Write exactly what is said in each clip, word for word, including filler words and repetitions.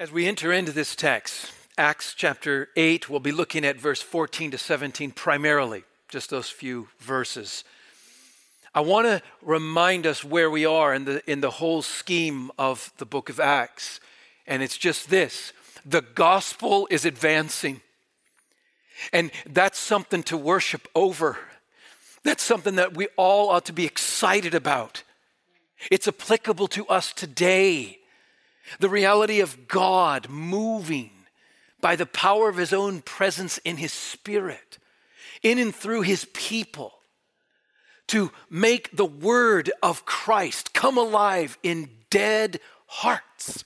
As we enter into this text, Acts chapter eight, we'll be looking at verse fourteen to seventeen primarily, just those few verses. I want to remind us where we are in the in the whole scheme of the book of Acts. And it's just this: the gospel is advancing. And that's something to worship over. That's something that we all ought to be excited about. It's applicable to us today. The reality of God moving by the power of his own presence in his Spirit, in and through his people, to make the word of Christ come alive in dead hearts.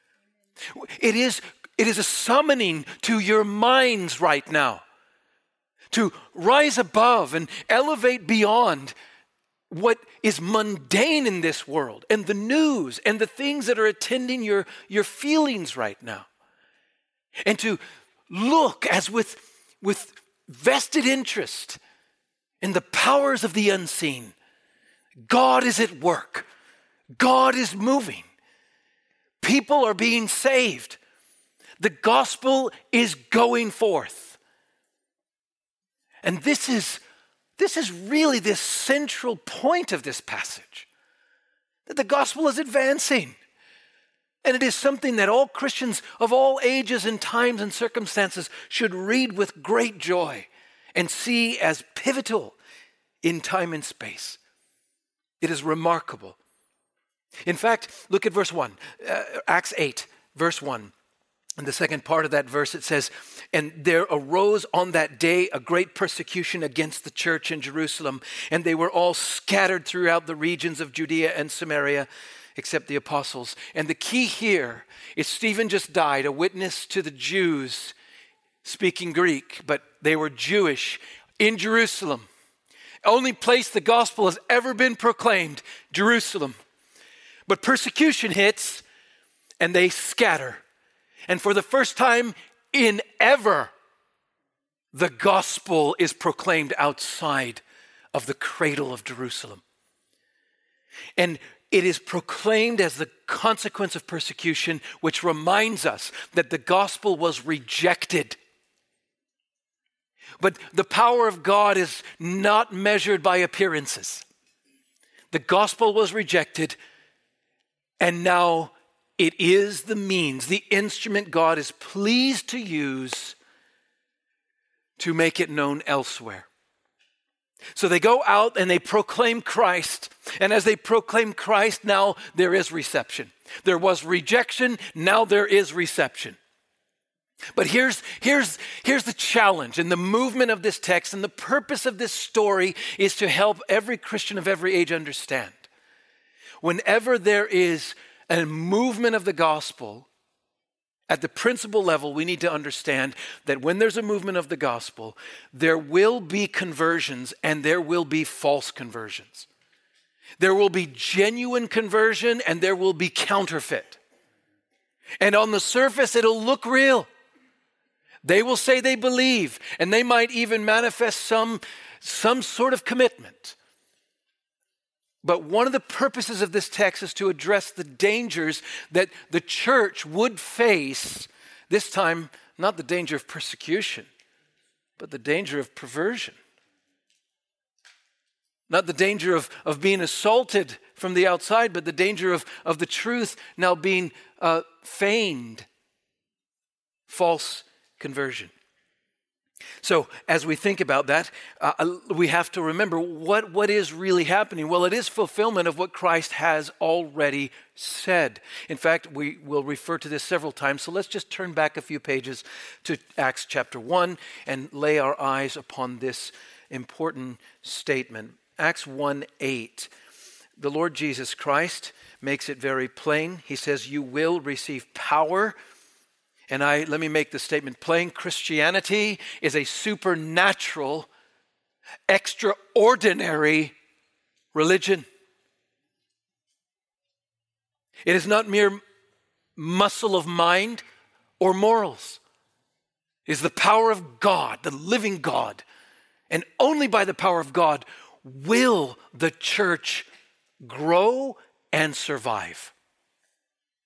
It is, it is a summoning to your minds right now to rise above and elevate beyond what is mundane in this world and the news and the things that are attending your, your feelings right now. And to look as with, with vested interest in the powers of the unseen. God is at work. God is moving. People are being saved. The gospel is going forth. And this is This is really the central point of this passage, that the gospel is advancing. And it is something that all Christians of all ages and times and circumstances should read with great joy and see as pivotal in time and space. It is remarkable. In fact, look at verse one, uh, Acts eight, verse one. In the second part of that verse, it says, "And there arose on that day a great persecution against the church in Jerusalem, and they were all scattered throughout the regions of Judea and Samaria, except the apostles." And the key here is Stephen just died, a witness to the Jews speaking Greek, but they were Jewish in Jerusalem. Only place the gospel has ever been proclaimed, Jerusalem. But persecution hits, and they scatter. And for the first time in ever, the gospel is proclaimed outside of the cradle of Jerusalem. And it is proclaimed as the consequence of persecution, which reminds us that the gospel was rejected. But the power of God is not measured by appearances. The gospel was rejected, and now it is the means, the instrument God is pleased to use to make it known elsewhere. So they go out and they proclaim Christ. And as they proclaim Christ, now there is reception. There was rejection, now there is reception. But here's, here's, here's the challenge and the movement of this text, and the purpose of this story is to help every Christian of every age understand. Whenever there is a movement of the gospel, at the principle level, we need to understand that when there's a movement of the gospel, there will be conversions and there will be false conversions. There will be genuine conversion and there will be counterfeit. And on the surface, it'll look real. They will say they believe, and they might even manifest some, some sort of commitment. But one of the purposes of this text is to address the dangers that the church would face, this time not the danger of persecution, but the danger of perversion. Not the danger of, of being assaulted from the outside, but the danger of, of the truth now being uh, feigned, false conversion. So as we think about that, uh, we have to remember what, what is really happening. Well, it is fulfillment of what Christ has already said. In fact, we will refer to this several times. So let's just turn back a few pages to Acts chapter one and lay our eyes upon this important statement. Acts one eight. The Lord Jesus Christ makes it very plain. He says, "You will receive power." And I let me make the statement plain. Christianity is a supernatural, extraordinary religion. It is not mere muscle of mind or morals. It is the power of God, the living God. And only by the power of God will the church grow and survive.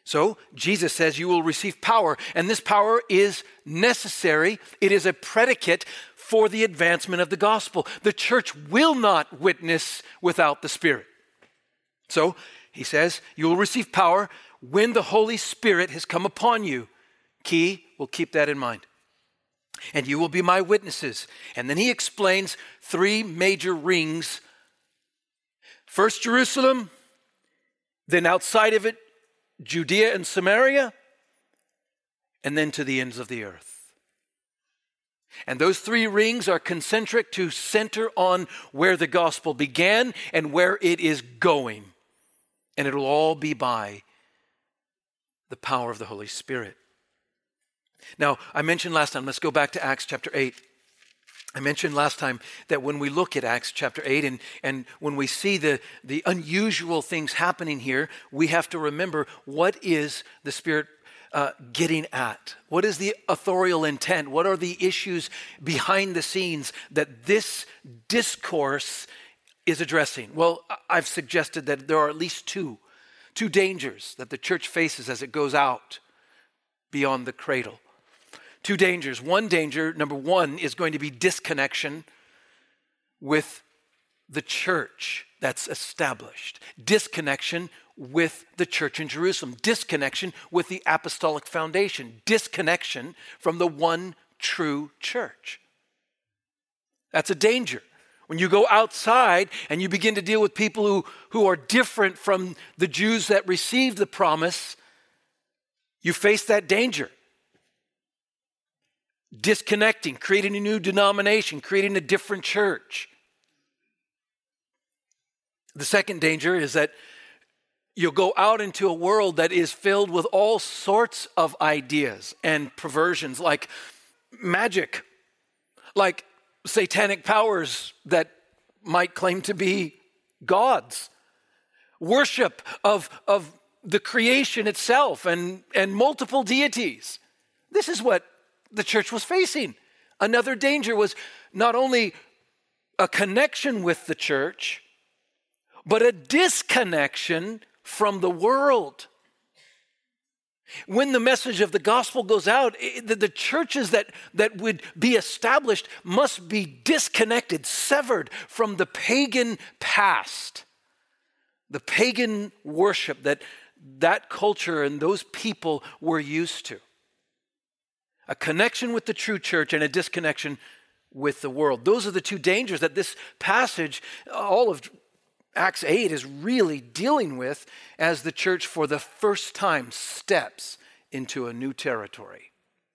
So Jesus says you will receive power, and this power is necessary. It is a predicate for the advancement of the gospel. The church will not witness without the Spirit. So he says you will receive power when the Holy Spirit has come upon you. Key, we'll keep that in mind. And you will be my witnesses. And then he explains three major rings. First Jerusalem, then outside of it, Judea and Samaria, and then to the ends of the earth. And those three rings are concentric to center on where the gospel began and where it is going. And it'll all be by the power of the Holy Spirit. Now, I mentioned last time, let's go back to Acts chapter eight. I mentioned last time that when we look at Acts chapter eight and, and when we see the, the unusual things happening here, we have to remember, what is the Spirit uh, getting at? What is the authorial intent? What are the issues behind the scenes that this discourse is addressing? Well, I've suggested that there are at least two, two dangers that the church faces as it goes out beyond the cradle. Two dangers. One danger, number one, is going to be disconnection with the church that's established. Disconnection with the church in Jerusalem. Disconnection with the apostolic foundation. Disconnection from the one true church. That's a danger. When you go outside and you begin to deal with people who, who are different from the Jews that received the promise, you face that danger. Disconnecting, creating a new denomination, creating a different church. The second danger is that you'll go out into a world that is filled with all sorts of ideas and perversions, like magic, like satanic powers that might claim to be gods, worship of, of the creation itself and, and multiple deities. This is what the church was facing. Another danger was not only a connection with the church, but a disconnection from the world. When the message of the gospel goes out, the, the churches that, that would be established must be disconnected, severed from the pagan past, the pagan worship that that culture and those people were used to. A connection with the true church and a disconnection with the world. Those are the two dangers that this passage, all of Acts eight, is really dealing with as the church for the first time steps into a new territory.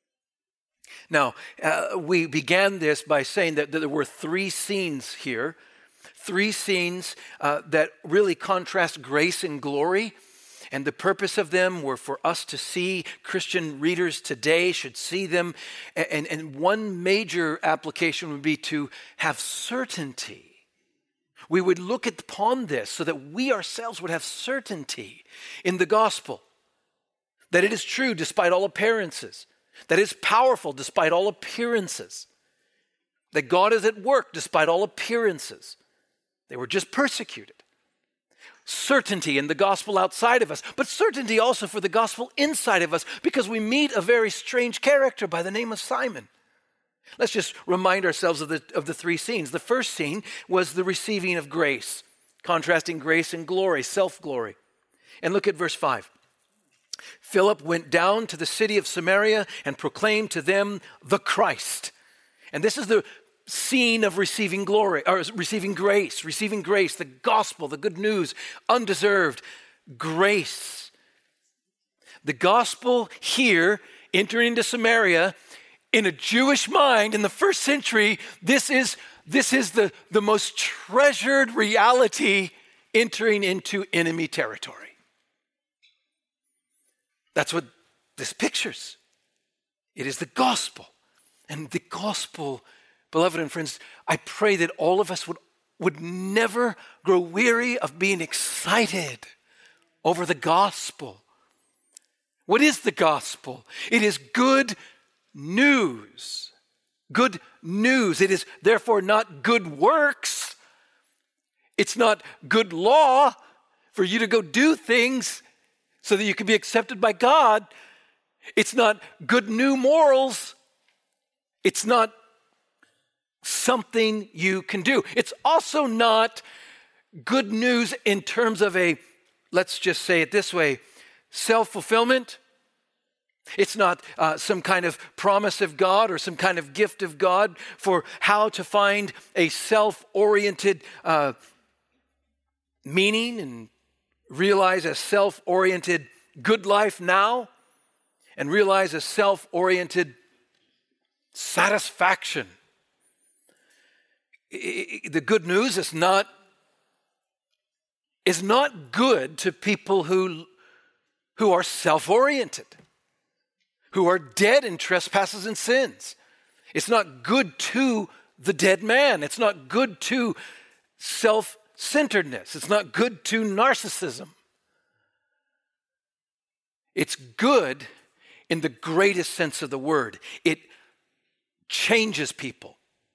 Now, uh, we began this by saying that there were three scenes here, three scenes uh, that really contrast grace and glory. And the purpose of them were for us to see. Christian readers today should see them. And, and one major application would be to have certainty. We would look upon this so that we ourselves would have certainty in the gospel. That it is true despite all appearances. That it is powerful despite all appearances. That God is at work despite all appearances. They were just persecuted. Certainty in the gospel outside of us, but certainty also for the gospel inside of us, because we meet a very strange character by the name of Simon. Let's just remind ourselves of the, of the three scenes. The first scene was the receiving of grace, contrasting grace and glory, self-glory. And look at verse five. Philip went down to the city of Samaria and proclaimed to them the Christ. And this is the scene of receiving glory, or receiving grace, receiving grace, the gospel, the good news, undeserved grace. The gospel here, entering into Samaria, in a Jewish mind in the first century, this is, this is the, the most treasured reality entering into enemy territory. That's what this pictures. It is the gospel. And the gospel, beloved and friends, I pray that all of us would, would never grow weary of being excited over the gospel. What is the gospel? It is good news. Good news. It is therefore not good works. It's not good law for you to go do things so that you can be accepted by God. It's not good new morals. It's not something you can do. It's also not good news in terms of a, let's just say it this way, self-fulfillment. It's not uh, some kind of promise of God or some kind of gift of God for how to find a self-oriented uh, meaning and realize a self-oriented good life now and realize a self-oriented satisfaction. I- I- the good news is not, is not good to people who, who are self-oriented, who are dead in trespasses and sins. It's not good to the dead man. It's not good to self-centeredness. It's not good to narcissism. It's good in the greatest sense of the word. It changes people.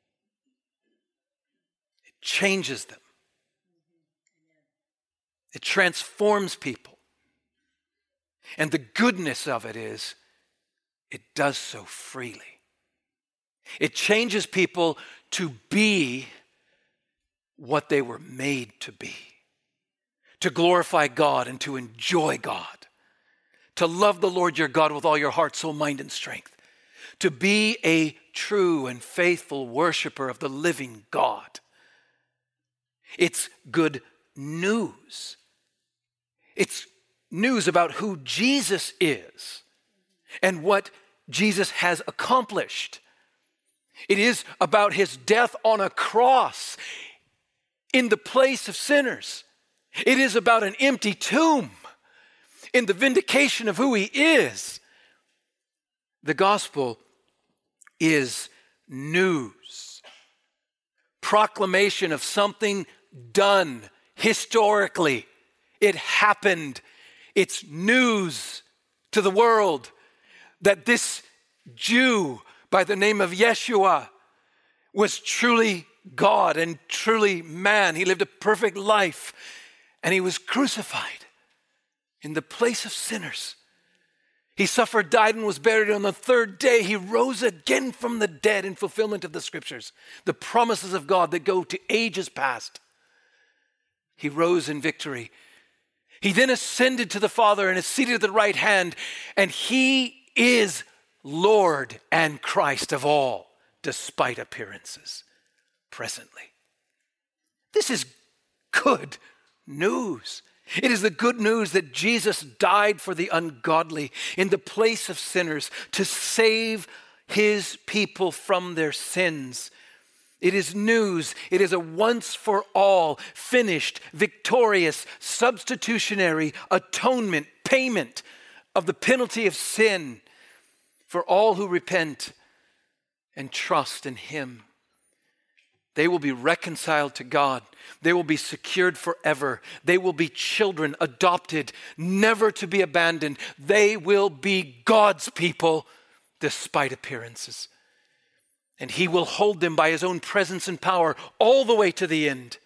It changes them. It transforms people. And the goodness of it is, it does so freely. It changes people to be what they were made to be. To glorify God and to enjoy God. To love the Lord your God with all your heart, soul, mind, and strength. To be a true and faithful worshiper of the living God. It's good news. It's news about who Jesus is and what Jesus has accomplished. It is about his death on a cross in the place of sinners. It is about an empty tomb in the vindication of who he is. The gospel is news. Proclamation of something done historically. It happened. It's news to the world that this Jew by the name of Yeshua was truly God and truly man. He lived a perfect life and he was crucified in the place of sinners. He suffered, died, and was buried. On the third day, he rose again from the dead in fulfillment of the scriptures, the promises of God that go to ages past. He rose in victory. He then ascended to the Father and is seated at the right hand, and he is Lord and Christ of all, despite appearances, presently. This is good news. It is the good news that Jesus died for the ungodly in the place of sinners to save his people from their sins. It is news. It is a once for all, finished, victorious, substitutionary atonement, payment of the penalty of sin for all who repent and trust in him. They will be reconciled to God. They will be secured forever. They will be children adopted, never to be abandoned. They will be God's people despite appearances. And he will hold them by his own presence and power all the way to the end.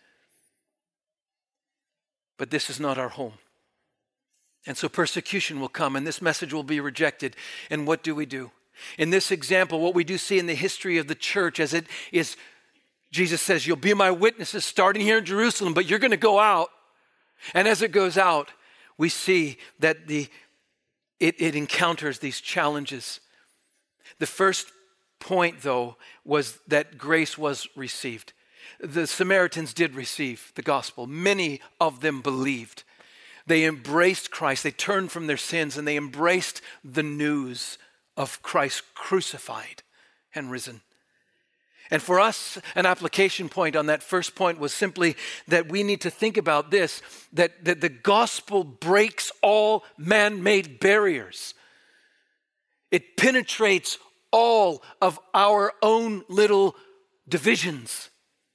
But this is not our home. And so persecution will come and this message will be rejected. And what do we do? In this example, what we do see in the history of the church as it is, Jesus says, you'll be my witnesses starting here in Jerusalem, but you're going to go out. And as it goes out, we see that the it, it encounters these challenges. The first point, though, was that grace was received. The Samaritans did receive the gospel. Many of them believed. They embraced Christ. They turned from their sins and they embraced the news of Christ crucified and risen. And for us, an application point on that first point was simply that we need to think about this, that, that the gospel breaks all man-made barriers. It penetrates all of our own little divisions.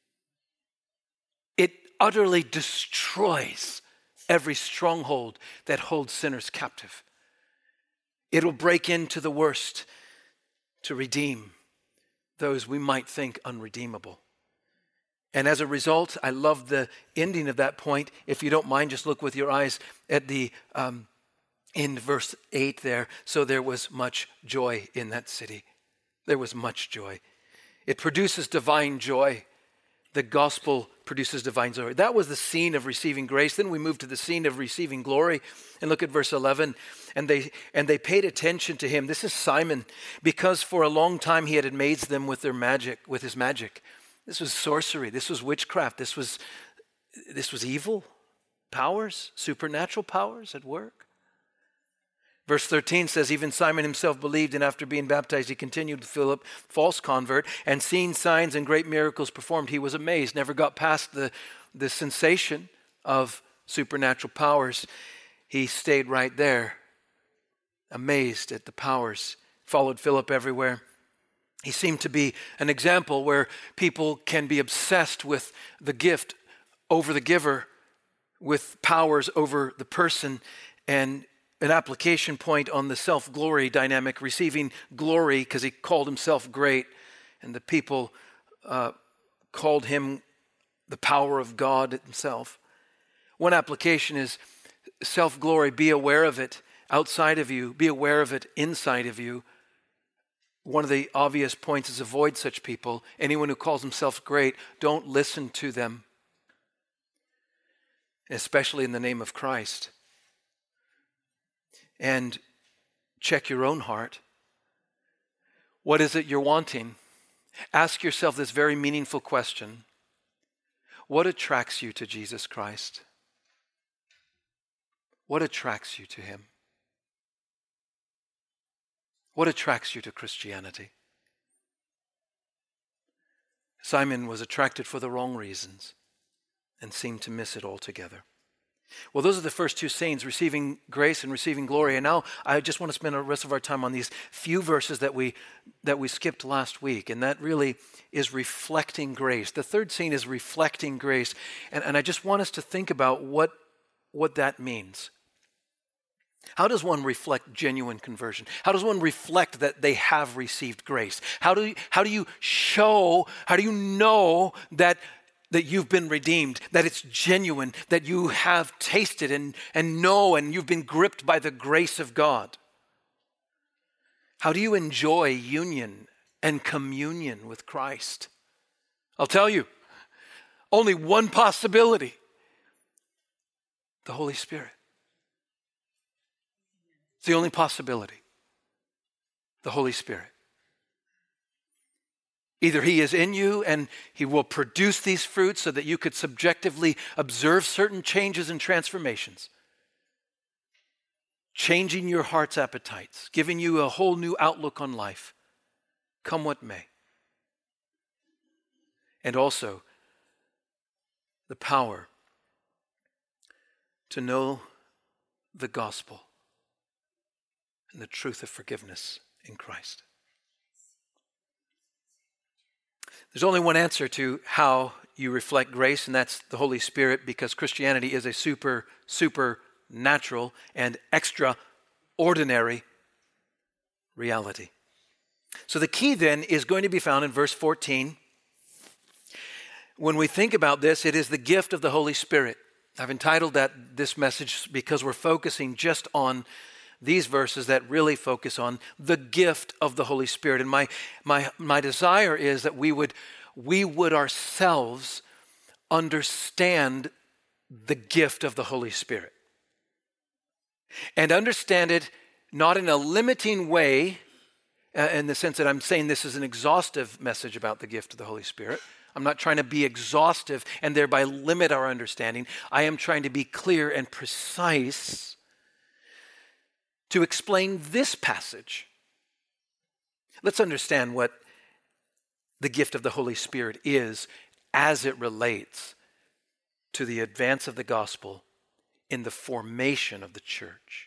It utterly destroys every stronghold that holds sinners captive. It'll break into the worst to redeem those we might think unredeemable. And as a result, I love the ending of that point. If you don't mind, just look with your eyes at the um, in verse eight there, so there was much joy in that city. There was much joy. It produces divine joy. The gospel produces divine joy. That was the scene of receiving grace. Then we move to the scene of receiving glory. And look at verse eleven. And they and they paid attention to him. This is Simon, because for a long time he had amazed them with their magic, with his magic. This was sorcery. This was witchcraft. This was this was evil powers, supernatural powers at work. Verse thirteen says, even Simon himself believed, and after being baptized, he continued with Philip, false convert, and seeing signs and great miracles performed, he was amazed, never got past the, the sensation of supernatural powers. He stayed right there, amazed at the powers, followed Philip everywhere. He seemed to be an example where people can be obsessed with the gift over the giver, with powers over the person, and an application point on the self-glory dynamic, receiving glory because he called himself great, and the people uh, called him the power of God himself. One application is self-glory. Be aware of it outside of you. Be aware of it inside of you. One of the obvious points is avoid such people. Anyone who calls himself great, don't listen to them, especially in the name of Christ. And check your own heart. What is it you're wanting? Ask yourself this very meaningful question. What attracts you to Jesus Christ? What attracts you to him? What attracts you to Christianity? Simon was attracted for the wrong reasons and seemed to miss it altogether. Well, those are the first two scenes, receiving grace and receiving glory. And now I just want to spend the rest of our time on these few verses that we that we skipped last week. And that really is reflecting grace. The third scene is reflecting grace. And, and I just want us to think about what, what that means. How does one reflect genuine conversion? How does one reflect that they have received grace? How do you, how do you show, how do you know that that you've been redeemed, that it's genuine, that you have tasted and, and know and you've been gripped by the grace of God? How do you enjoy union and communion with Christ? I'll tell you, only one possibility: the Holy Spirit. It's the only possibility. The Holy Spirit. Either he is in you and he will produce these fruits so that you could subjectively observe certain changes and transformations, changing your heart's appetites, giving you a whole new outlook on life, come what may. And also the power to know the gospel and the truth of forgiveness in Christ. There's only one answer to how you reflect grace, and that's the Holy Spirit, because Christianity is a super, super natural and extraordinary reality. So the key then is going to be found in verse fourteen. When we think about this, it is the gift of the Holy Spirit. I've entitled that this message because we're focusing just on these verses that really focus on the gift of the Holy Spirit. And my my my desire is that we would we would ourselves understand the gift of the Holy Spirit. And understand it not in a limiting way, uh, in the sense that I'm saying this is an exhaustive message about the gift of the Holy Spirit. I'm not trying to be exhaustive and thereby limit our understanding. I am trying to be clear and precise to explain this passage. Let's understand what the gift of the Holy Spirit is as it relates to the advance of the gospel in the formation of the church.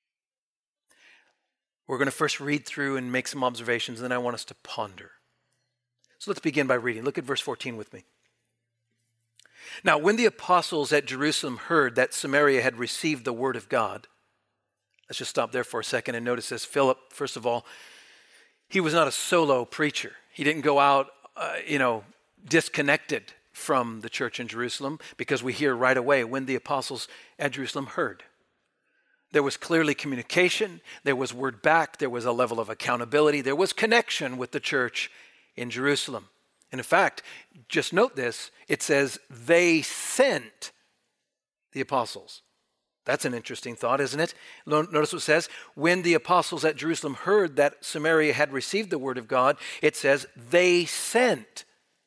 We're going to first read through and make some observations, and then I want us to ponder. So let's begin by reading. Look at verse fourteen with me. Now, when the apostles at Jerusalem heard that Samaria had received the word of God, let's just stop there for a second and notice this. Philip, first of all, he was not a solo preacher. He didn't go out, uh, you know, disconnected from the church in Jerusalem, because we hear right away when the apostles at Jerusalem heard. There was clearly communication. There was word back. There was a level of accountability. There was connection with the church in Jerusalem. And in fact, just note this, it says they sent the apostles. That's an interesting thought, isn't it? Notice what it says. When the apostles at Jerusalem heard that Samaria had received the word of God, it says they sent.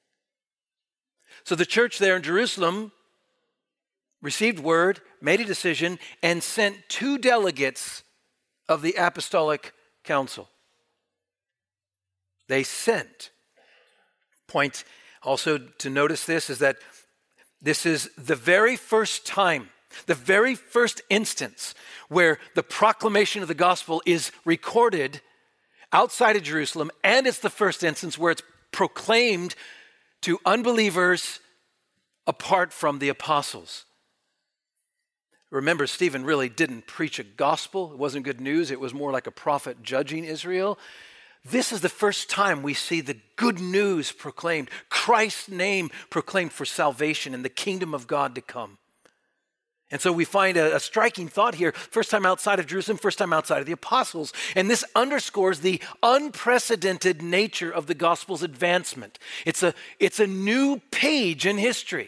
So the church there in Jerusalem received word, made a decision, and sent two delegates of the apostolic council. They sent. Point also to notice this is that this is the very first time, the very first instance where the proclamation of the gospel is recorded outside of Jerusalem, and it's the first instance where it's proclaimed to unbelievers apart from the apostles. Remember, Stephen really didn't preach a gospel. It wasn't good news. It was more like a prophet judging Israel. This is the first time we see the good news proclaimed, Christ's name proclaimed for salvation and the kingdom of God to come. And so we find a, a striking thought here, first time outside of Jerusalem, first time outside of the apostles. And this underscores the unprecedented nature of the gospel's advancement. It's a, it's a new page in history.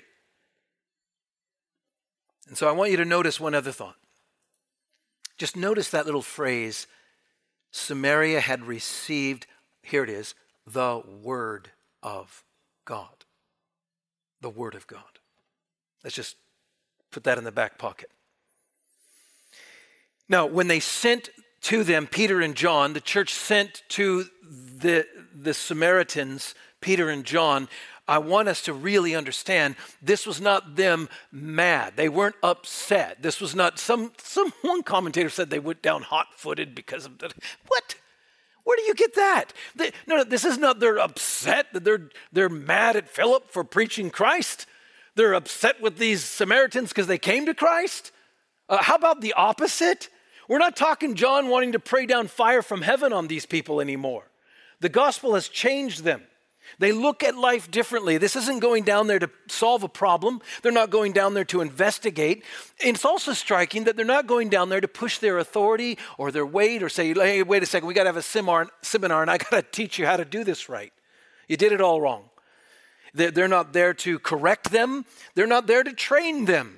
And so I want you to notice one other thought. Just notice that little phrase, Samaria had received, here it is, the word of God. The word of God. Let's just put that in the back pocket. Now, when they sent to them Peter and John, the church sent to the, the Samaritans, Peter and John, I want us to really understand this was not them mad. They weren't upset. This was not, some, some one commentator said they went down hot-footed because of the, what? Where do you get that? They, no, no, this is not they're upset, that they're, they're mad at Philip for preaching Christ. They're upset with these Samaritans because they came to Christ. Uh, how about the opposite? We're not talking John wanting to pray down fire from heaven on these people anymore. The gospel has changed them. They look at life differently. This isn't going down there to solve a problem. They're not going down there to investigate. And it's also striking that they're not going down there to push their authority or their weight or say, hey, wait a second, we got to have a seminar, seminar and I got to teach you how to do this right. You did it all wrong. They're not there to correct them. They're not there to train them.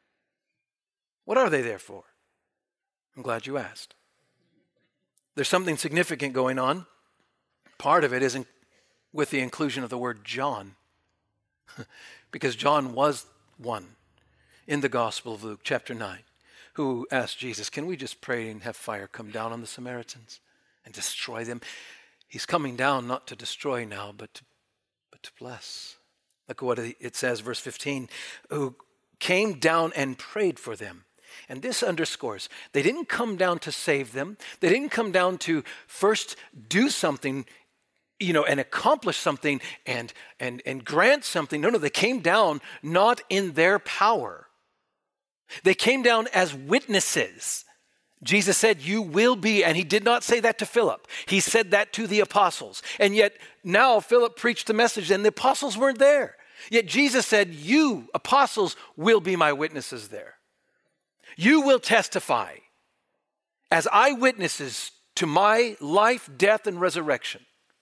What are they there for? I'm glad you asked. There's something significant going on. Part of it isn't with the inclusion of the word John, because John was one in the Gospel of Luke, chapter nine, who asked Jesus, can we just pray and have fire come down on the Samaritans and destroy them? He's coming down not to destroy now, but to, but to bless. Look at what it says, verse fifteen, who came down and prayed for them. And this underscores, they didn't come down to save them. They didn't come down to first do something, you know, and accomplish something and, and, and grant something. No, no, they came down not in their power. They came down as witnesses. Jesus said, you will be, and he did not say that to Philip. He said that to the apostles. And yet now Philip preached the message and the apostles weren't there. Yet Jesus said, you, apostles, will be my witnesses there. You will testify as eyewitnesses to my life, death, and resurrection.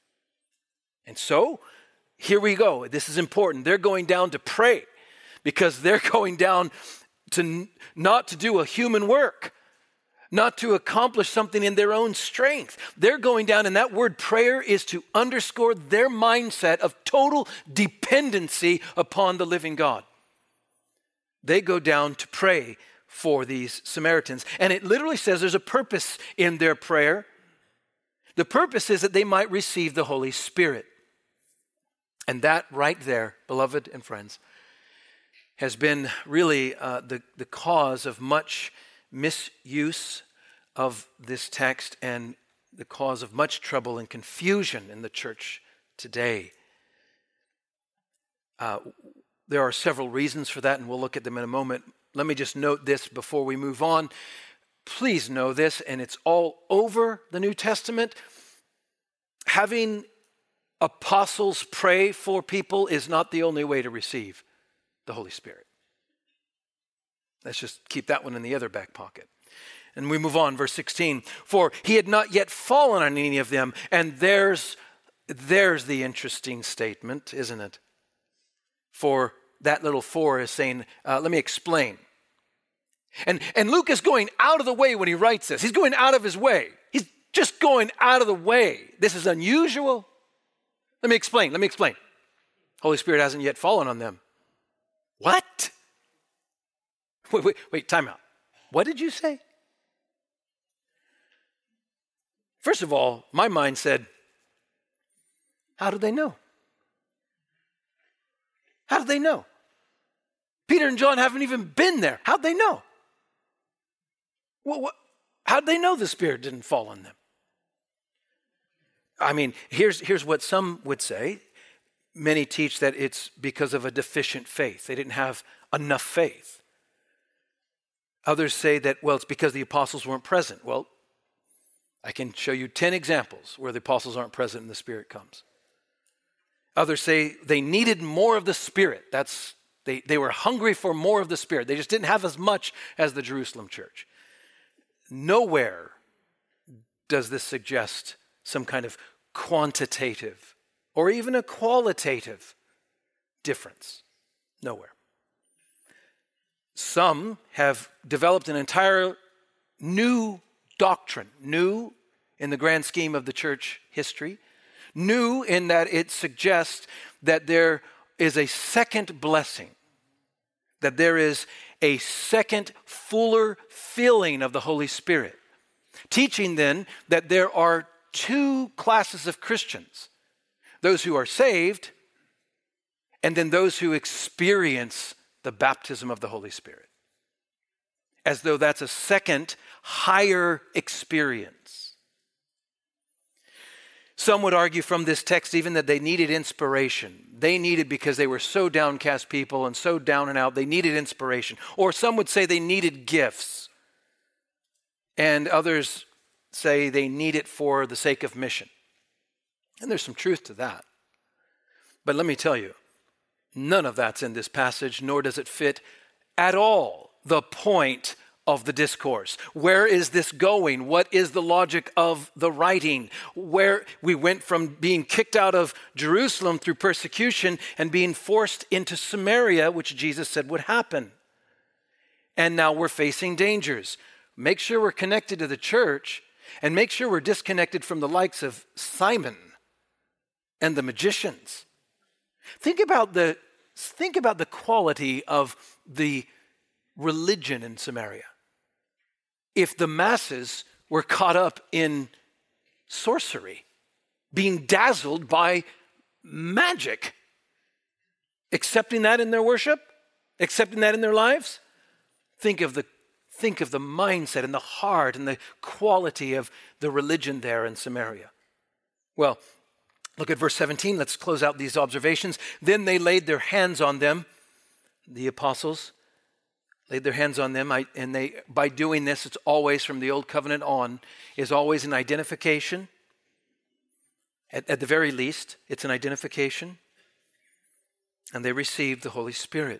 And so, here we go. This is important. They're going down to pray because they're going down to not to do a human work, not to accomplish something in their own strength. They're going down, and that word prayer is to underscore their mindset of total dependency upon the living God. They go down to pray for these Samaritans. And it literally says there's a purpose in their prayer. The purpose is that they might receive the Holy Spirit. And that right there, beloved and friends, has been really uh, the, the cause of much misuse of this text and the cause of much trouble and confusion in the church today. Uh, there are several reasons for that, and we'll look at them in a moment. Let me just note this before we move on. Please know this, and it's all over the New Testament. Having apostles pray for people is not the only way to receive the Holy Spirit. Let's just keep that one in the other back pocket. And we move on, verse sixteen. For he had not yet fallen on any of them. And there's, there's the interesting statement, isn't it? For that little four is saying, uh, let me explain. And, and Luke is going out of the way when he writes this. He's going out of his way. He's just going out of the way. This is unusual. Let me explain. Let me explain. Holy Spirit hasn't yet fallen on them. What? Wait, wait, wait, time out. What did you say? First of all, my mind said, how did they know? How did they know? Peter and John haven't even been there. How'd they know? What, what, how'd they know the Spirit didn't fall on them? I mean, here's, here's what some would say. Many teach that it's because of a deficient faith. They didn't have enough faith. Others say that, well, it's because the apostles weren't present. Well, I can show you ten examples where the apostles aren't present and the Spirit comes. Others say they needed more of the Spirit. That's they, they were hungry for more of the Spirit. They just didn't have as much as the Jerusalem church. Nowhere does this suggest some kind of quantitative or even a qualitative difference. Nowhere. Some have developed an entire new doctrine, new in the grand scheme of the church history, new in that it suggests that there is a second blessing, that there is a second fuller filling of the Holy Spirit, teaching then that there are two classes of Christians, those who are saved and then those who experience the baptism of the Holy Spirit, as though that's a second, higher experience. Some would argue from this text even that they needed inspiration. They needed, because they were so downcast people and so down and out, they needed inspiration. Or some would say they needed gifts. And others say they need it for the sake of mission. And there's some truth to that. But let me tell you, none of that's in this passage, nor does it fit at all the point of the discourse. Where is this going? What is the logic of the writing? Where we went from being kicked out of Jerusalem through persecution and being forced into Samaria, which Jesus said would happen. And now we're facing dangers. Make sure we're connected to the church and make sure we're disconnected from the likes of Simon and the magicians. Think about the, think about the quality of the religion in Samaria. If the masses were caught up in sorcery, being dazzled by magic, accepting that in their worship, accepting that in their lives, think of the think of the mindset and the heart and the quality of the religion there in Samaria. Well, look at verse seventeen. Let's close out these observations. Then they laid their hands on them, the apostles, laid their hands on them, I, and they, by doing this, it's always from the old covenant on, is always an identification. At, at the very least, it's an identification. And they received the Holy Spirit.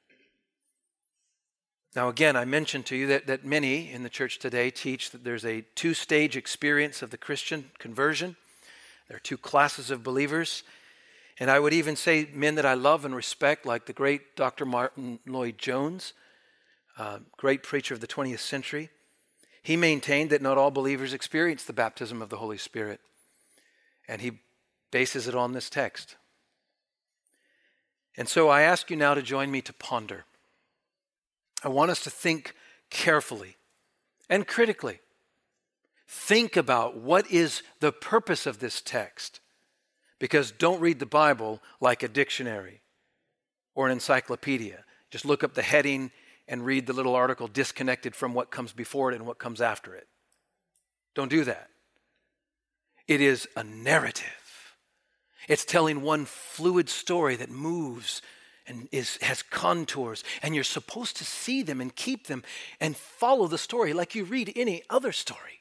Now again, I mentioned to you that, that many in the church today teach that there's a two-stage experience of the Christian conversion. There are two classes of believers. And I would even say men that I love and respect, like the great Doctor Martin Lloyd-Jones, Uh, great preacher of the twentieth century. He maintained that not all believers experience the baptism of the Holy Spirit. And he bases it on this text. And so I ask you now to join me to ponder. I want us to think carefully and critically. Think about what is the purpose of this text. Because don't read the Bible like a dictionary or an encyclopedia. Just look up the heading and read the little article disconnected from what comes before it and what comes after it. Don't do that. It is a narrative. It's telling one fluid story that moves and is, has contours, and you're supposed to see them and keep them and follow the story like you read any other story.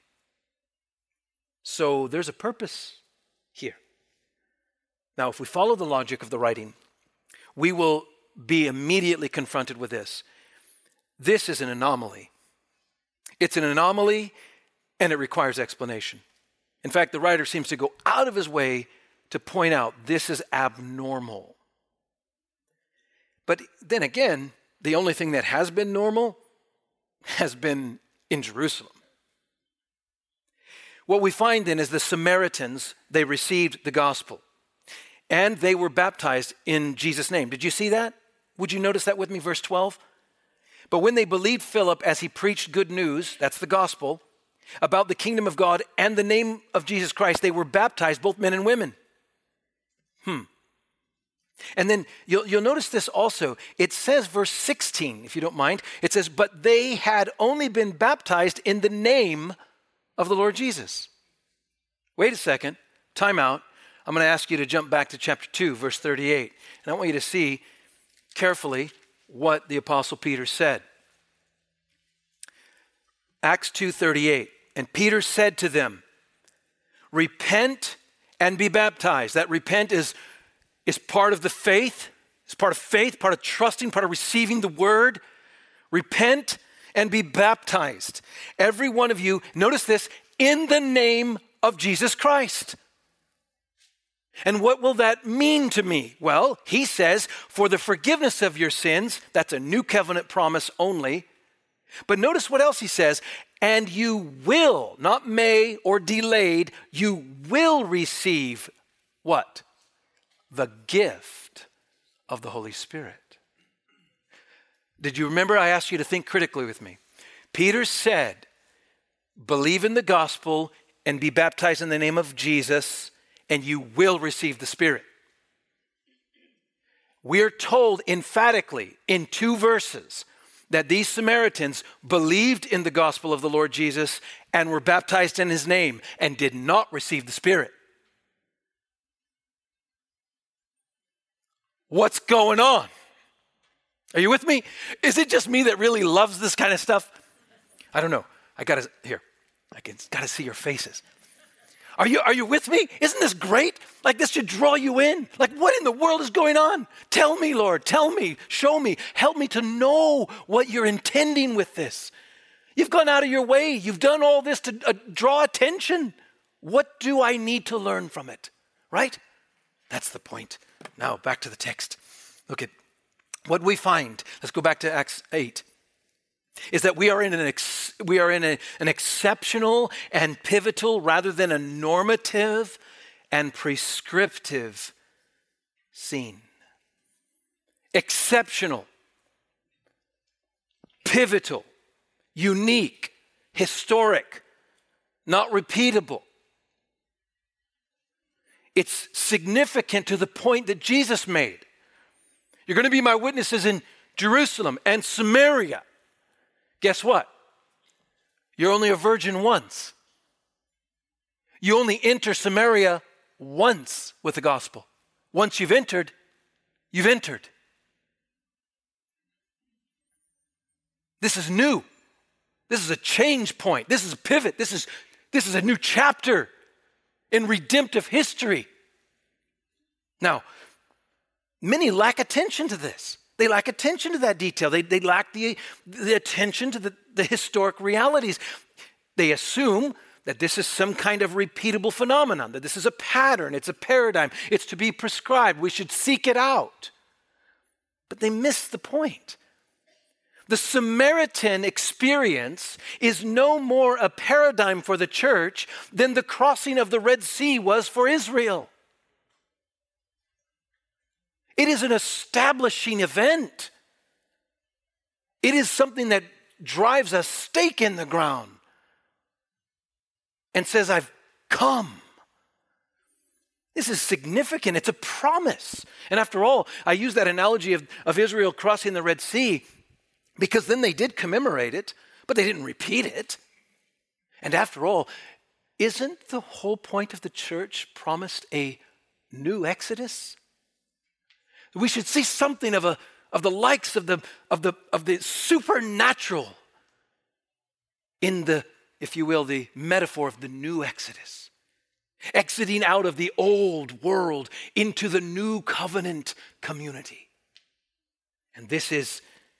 So there's a purpose here. Now, if we follow the logic of the writing, we will be immediately confronted with this. This is an anomaly. It's an anomaly, and it requires explanation. In fact, the writer seems to go out of his way to point out this is abnormal. But then again, the only thing that has been normal has been in Jerusalem. What we find then is the Samaritans, they received the gospel and they were baptized in Jesus' name. Did you see that? Would you notice that with me, verse twelve? But when they believed Philip as he preached good news, that's the gospel, about the kingdom of God and the name of Jesus Christ, they were baptized, both men and women. Hmm. And then you'll, you'll notice this also. It says, verse sixteen, if you don't mind, it says, but they had only been baptized in the name of the Lord Jesus. Wait a second, time out. I'm going to ask you to jump back to chapter two, verse thirty-eight. And I want you to see carefully what the Apostle Peter said. Acts two thirty-eight. And Peter said to them, repent and be baptized. That repent is, is part of the faith. It's part of faith, part of trusting, part of receiving the word. Repent and be baptized. Every one of you, notice this, in the name of Jesus Christ. And what will that mean to me? Well, he says, for the forgiveness of your sins, that's a new covenant promise only. But notice what else he says, and you will, not may or delayed, you will receive what? The gift of the Holy Spirit. Did you remember I asked you to think critically with me? Peter said, believe in the gospel and be baptized in the name of Jesus, and you will receive the Spirit. We're told emphatically in two verses that these Samaritans believed in the gospel of the Lord Jesus and were baptized in his name and did not receive the Spirit. What's going on? Are you with me? Is it just me that really loves this kind of stuff? I don't know. I gotta, here, I can, gotta see your faces. Are you, are you with me? Isn't this great? Like this should draw you in. Like what in the world is going on? Tell me, Lord, tell me, show me, help me to know what you're intending with this. You've gone out of your way. You've done all this to uh, draw attention. What do I need to learn from it? Right? That's the point. Now back to the text. Look at what we find. Let's go back to Acts eight. Is that we are in an ex, we are in a, an exceptional and pivotal rather than a normative and prescriptive scene. Exceptional, pivotal, unique, historic, not repeatable. It's significant to the point that Jesus made. You're going to be my witnesses in Jerusalem and Samaria. Guess what? You're only a virgin once. You only enter Samaria once with the gospel. Once you've entered, you've entered. This is new. This is a change point. This is a pivot. This is, this is a new chapter in redemptive history. Now, many lack attention to this. They lack attention to that detail. They, they lack the, the attention to the, the historic realities. They assume that this is some kind of repeatable phenomenon, that this is a pattern, it's a paradigm, it's to be prescribed. We should seek it out. But they miss the point. The Samaritan experience is no more a paradigm for the church than the crossing of the Red Sea was for Israel. It is an establishing event. It is something that drives a stake in the ground and says, I've come. This is significant. It's a promise. And after all, I use that analogy of, of Israel crossing the Red Sea because then they did commemorate it, but they didn't repeat it. And after all, isn't the whole point of the church promised a new Exodus? We should see something of a of the likes of the of the of the supernatural in the, if you will, the metaphor of the new Exodus. Exiting out of the old world into the new covenant community. And this is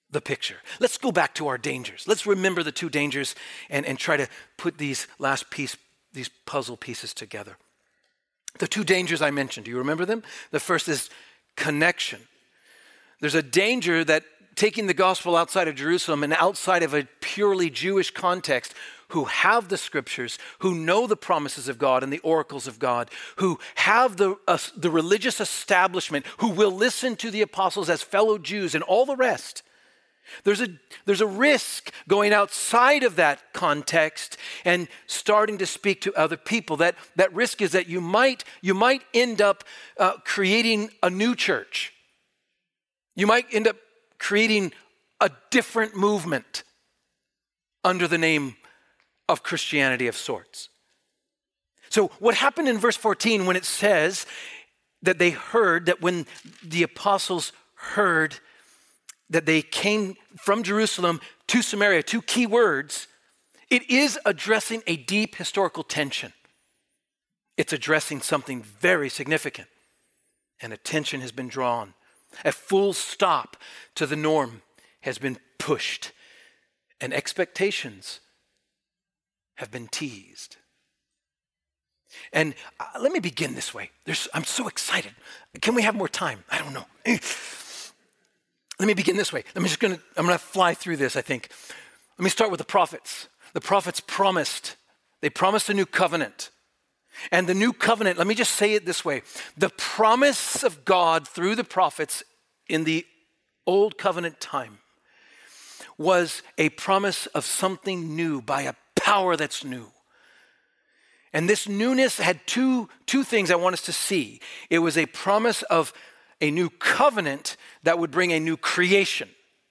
the picture. Let's go back to our dangers. Let's remember the two dangers and, and try to put these last piece, these puzzle pieces together. The two dangers I mentioned, do you remember them? The first is connection. There's a danger that taking the gospel outside of Jerusalem and outside of a purely Jewish context, who have the scriptures, who know the promises of God and the oracles of God, who have the, uh, the religious establishment, who will listen to the apostles as fellow Jews and all the rest. There's a, there's a risk going outside of that context and starting to speak to other people. That, that risk is that you might, you might end up uh, creating a new church. You might end up creating a different movement under the name of Christianity of sorts. So what happened in verse fourteen when it says that they heard, that when the apostles heard that they came from Jerusalem to Samaria, two key words, it is addressing a deep historical tension. It's addressing something very significant, and attention has been drawn. A full stop to the norm has been pushed, and expectations have been teased. And uh, let me begin this way. There's, I'm so excited. Can we have more time? I don't know. Let me begin this way. I'm just gonna, I'm gonna fly through this, I think. Let me start with the prophets. The prophets promised, they promised a new covenant. And the new covenant, let me just say it this way. The promise of God through the prophets in the old covenant time was a promise of something new by a power that's new. And this newness had two, two things I want us to see. It was a promise of a new covenant that would bring a new creation.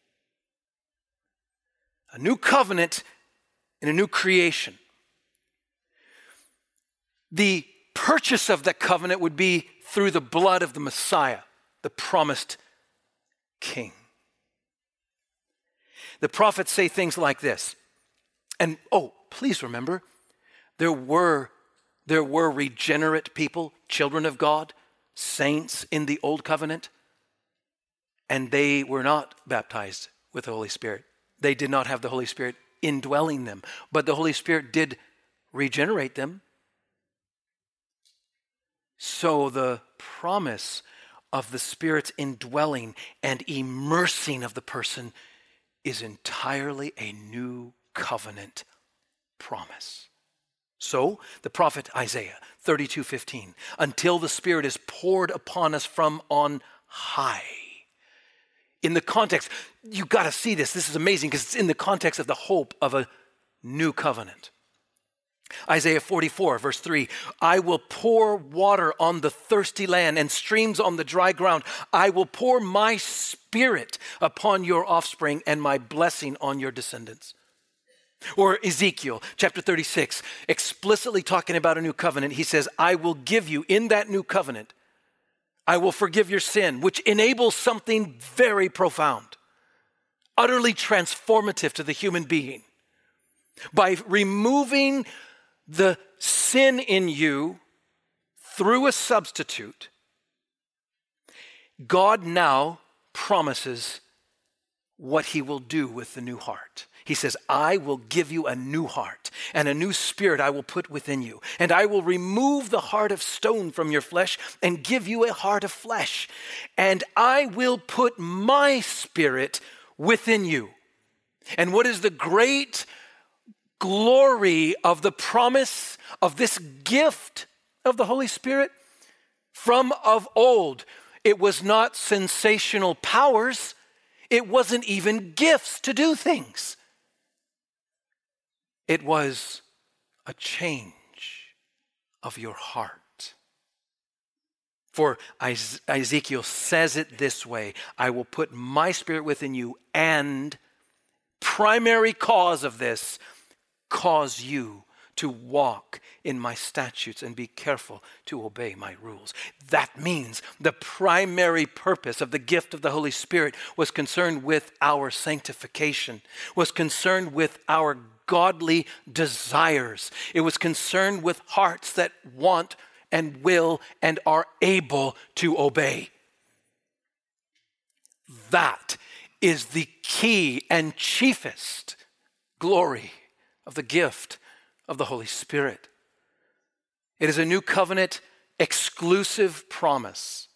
A new covenant and a new creation. The purchase of that covenant would be through the blood of the Messiah, the promised King. The prophets say things like this. And oh, please remember, there were, there were regenerate people, children of God, saints in the old covenant, and they were not baptized with the Holy Spirit. They did not have the Holy Spirit indwelling them, but the Holy Spirit did regenerate them. So the promise of the Spirit's indwelling and immersing of the person is entirely a new covenant promise. So the prophet Isaiah thirty-two fifteen, until the Spirit is poured upon us from on high. In the context, you got to see this. This is amazing because it's in the context of the hope of a new covenant. Isaiah forty-four verse three, I will pour water on the thirsty land and streams on the dry ground. I will pour my Spirit upon your offspring and my blessing on your descendants. Or Ezekiel chapter thirty-six, explicitly talking about a new covenant. He says, I will give you in that new covenant, I will forgive your sin, which enables something very profound, utterly transformative to the human being. By removing the sin in you through a substitute, God now promises what he will do with the new heart. He says, I will give you a new heart and a new spirit I will put within you. And I will remove the heart of stone from your flesh and give you a heart of flesh. And I will put my Spirit within you. And what is the great glory of the promise of this gift of the Holy Spirit? From of old, it was not sensational powers. It wasn't even gifts to do things. It was a change of your heart. For Ezekiel says it this way, I will put my Spirit within you, and primary cause of this, cause you to walk in my statutes and be careful to obey my rules. That means the primary purpose of the gift of the Holy Spirit was concerned with our sanctification, was concerned with our godly desires. It was concerned with hearts that want and will and are able to obey. That is the key and chiefest glory of the gift of the Holy Spirit. It is a new covenant exclusive promise.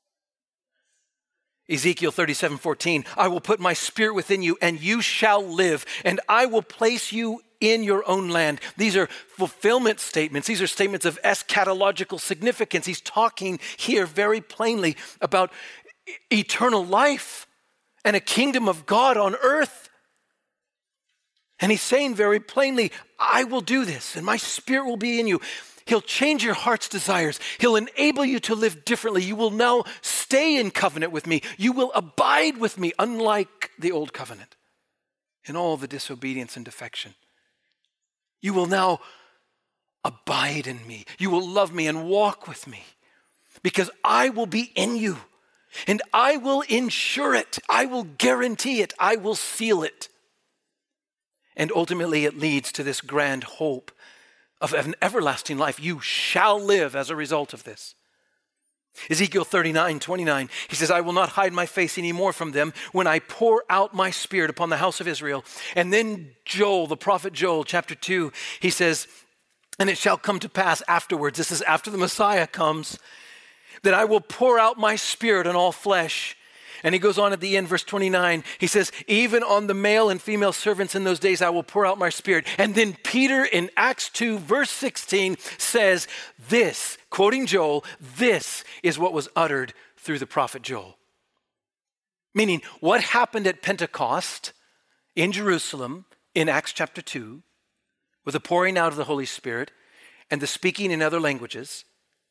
Ezekiel thirty-seven fourteen, I will put my spirit within you and you shall live, and I will place you in your own land. These are fulfillment statements. These are statements of eschatological significance. He's talking here very plainly about eternal life and a kingdom of God on earth. And he's saying very plainly, I will do this and my spirit will be in you. He'll change your heart's desires. He'll enable you to live differently. You will now stay in covenant with me. You will abide with me, unlike the old covenant in all the disobedience and defection. You will now abide in me. You will love me and walk with me because I will be in you and I will ensure it. I will guarantee it. I will seal it. And ultimately it leads to this grand hope of an everlasting life. You shall live as a result of this. Ezekiel thirty-nine twenty-nine, he says, I will not hide my face anymore from them when I pour out my spirit upon the house of Israel. And then Joel, the prophet Joel, chapter two, he says, and it shall come to pass afterwards, this is after the Messiah comes, that I will pour out my spirit on all flesh. And he goes on at the end, verse twenty-nine, he says, even on the male and female servants in those days, I will pour out my spirit. And then Peter in Acts two, verse sixteen says this, quoting Joel, this is what was uttered through the prophet Joel. Meaning what happened at Pentecost in Jerusalem in Acts chapter two, with the pouring out of the Holy Spirit and the speaking in other languages,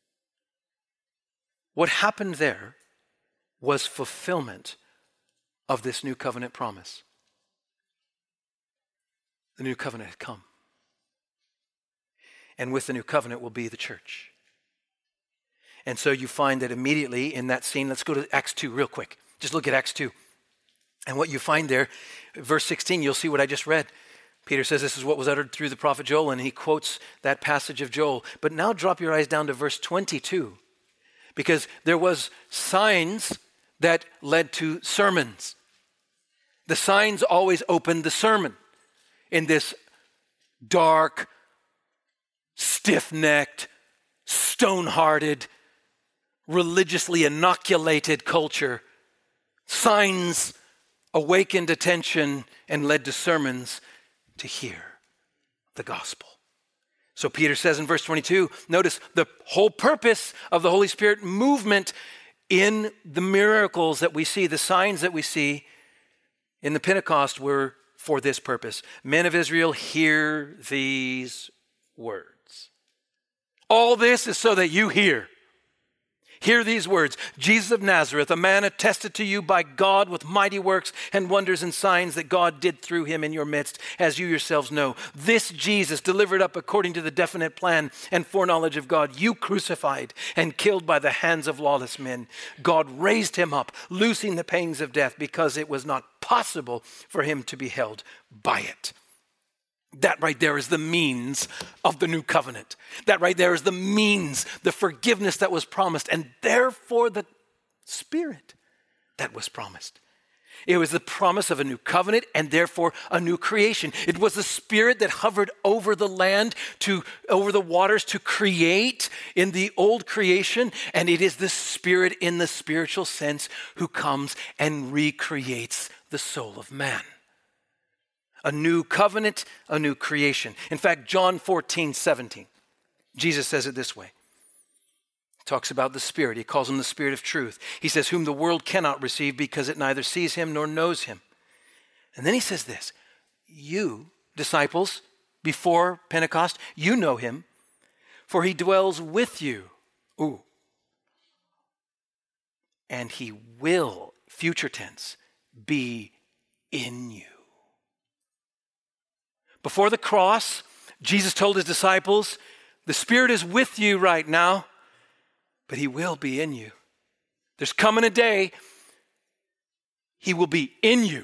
what happened there was fulfillment of this new covenant promise. The new covenant had come. And with the new covenant will be the church. And so you find that immediately in that scene, let's go to Acts two real quick. Just look at Acts two. And what you find there, verse sixteen, you'll see what I just read. Peter says this is what was uttered through the prophet Joel, and he quotes that passage of Joel. But now drop your eyes down to verse twenty-two, because there was signs that led to sermons. The signs always opened the sermon in this dark, stiff-necked, stone-hearted, religiously inoculated culture. Signs awakened attention and led to sermons to hear the gospel. So Peter says in verse twenty-two, notice the whole purpose of the Holy Spirit movement in the miracles that we see, the signs that we see in the Pentecost were for this purpose. Men of Israel, hear these words. All this is so that you hear. Hear these words. Jesus of Nazareth, a man attested to you by God with mighty works and wonders and signs that God did through him in your midst, as you yourselves know. This Jesus, delivered up according to the definite plan and foreknowledge of God, you crucified and killed by the hands of lawless men. God raised him up, loosing the pangs of death, because it was not possible for him to be held by it. That right there is the means of the new covenant. That right there is the means, the forgiveness that was promised, and therefore the Spirit that was promised. It was the promise of a new covenant and therefore a new creation. It was the Spirit that hovered over the land, to over the waters to create in the old creation, and it is the Spirit in the spiritual sense who comes and recreates the soul of man. A new covenant, a new creation. In fact, John fourteen seventeen, Jesus says it this way. He talks about the Spirit. He calls him the Spirit of truth. He says, whom the world cannot receive because it neither sees him nor knows him. And then he says this, you, disciples, before Pentecost, you know him, for he dwells with you. Ooh. And he will, future tense, be in you. Before the cross, Jesus told his disciples, the Spirit is with you right now, but he will be in you. There's coming a day, he will be in you.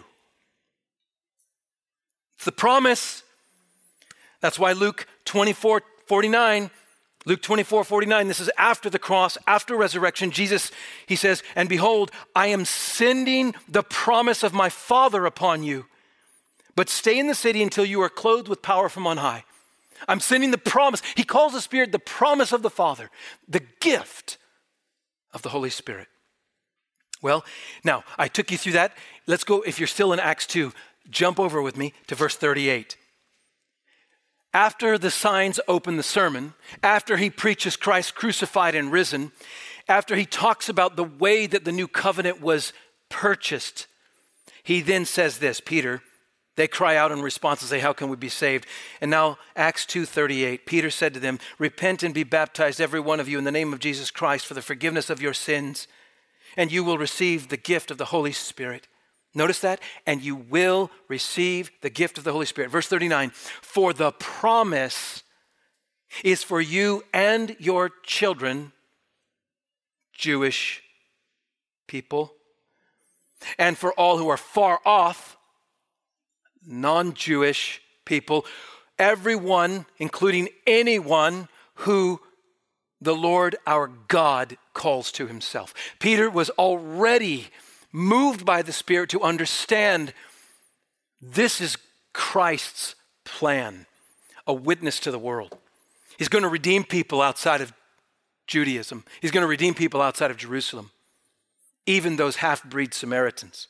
It's the promise. That's why Luke twenty-four forty-nine Luke twenty-four forty-nine, this is after the cross, after resurrection. Jesus, he says, and behold, I am sending the promise of my Father upon you, but stay in the city until you are clothed with power from on high. I'm sending the promise. He calls the Spirit the promise of the Father, the gift of the Holy Spirit. Well, now, I took you through that. Let's go, if you're still in Acts two, jump over with me to verse thirty-eight. After the signs open the sermon, after he preaches Christ crucified and risen, after he talks about the way that the new covenant was purchased, he then says this, Peter, they cry out in response and say, how can we be saved? And now Acts two thirty-eight, Peter said to them, repent and be baptized every one of you in the name of Jesus Christ for the forgiveness of your sins, and you will receive the gift of the Holy Spirit. Notice that, and you will receive the gift of the Holy Spirit. Verse thirty-nine, for the promise is for you and your children, Jewish people, and for all who are far off, non-Jewish people, everyone, including anyone who the Lord our God calls to himself. Peter was already moved by the Spirit to understand this is Christ's plan, a witness to the world. He's going to redeem people outside of Judaism. He's going to redeem people outside of Jerusalem, even those half-breed Samaritans.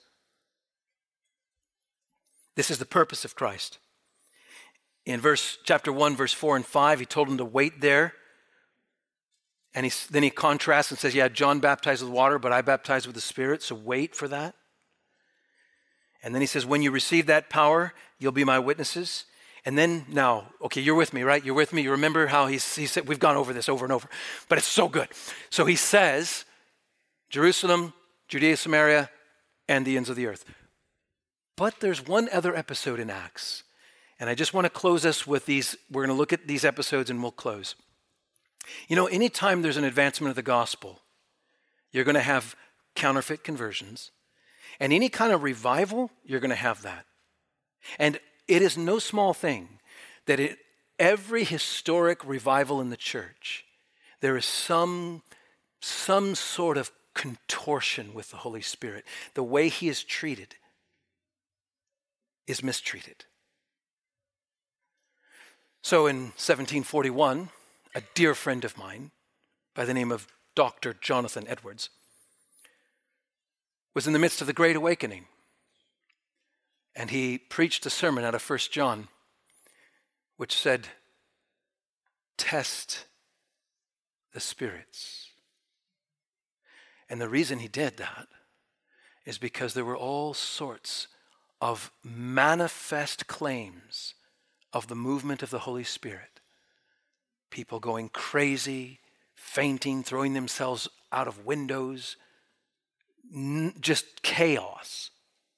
This is the purpose of Christ. In verse chapter one, verse four and five, he told them to wait there. And he, then he contrasts and says, yeah, John baptized with water, but I baptize with the Spirit, so wait for that. And then he says, when you receive that power, you'll be my witnesses. And then now, okay, you're with me, right? You're with me. You remember how he's, he said, we've gone over this over and over, but it's so good. So he says, Jerusalem, Judea, Samaria, and the ends of the earth. But there's one other episode in Acts. And I just want to close us with these. We're going to look at these episodes and we'll close. You know, anytime there's an advancement of the gospel, you're going to have counterfeit conversions. And any kind of revival, you're going to have that. And it is no small thing that it, every historic revival in the church, there is some, some sort of contortion with the Holy Spirit. The way he is treated is mistreated. So in seventeen forty-one, a dear friend of mine by the name of Doctor Jonathan Edwards was in the midst of the Great Awakening. And he preached a sermon out of First John, which said, test the spirits. And the reason he did that is because there were all sorts of manifest claims of the movement of the Holy Spirit. People going crazy, fainting, throwing themselves out of windows, n- just chaos.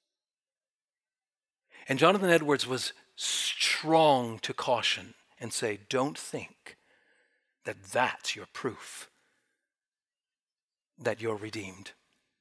And Jonathan Edwards was strong to caution and say, don't think that that's your proof that you're redeemed.